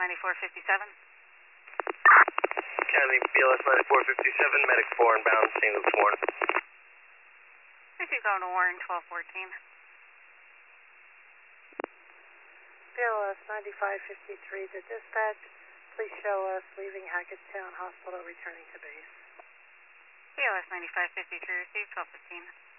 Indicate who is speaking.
Speaker 1: 9457.
Speaker 2: County BLS 9457, medic 4 inbound, St. Luke's Warren.
Speaker 1: If you go to Warren 1214.
Speaker 3: BLS 9553 to dispatch. Please show us leaving Hackettstown Hospital, returning to base.
Speaker 1: BLS 9553 received 1215.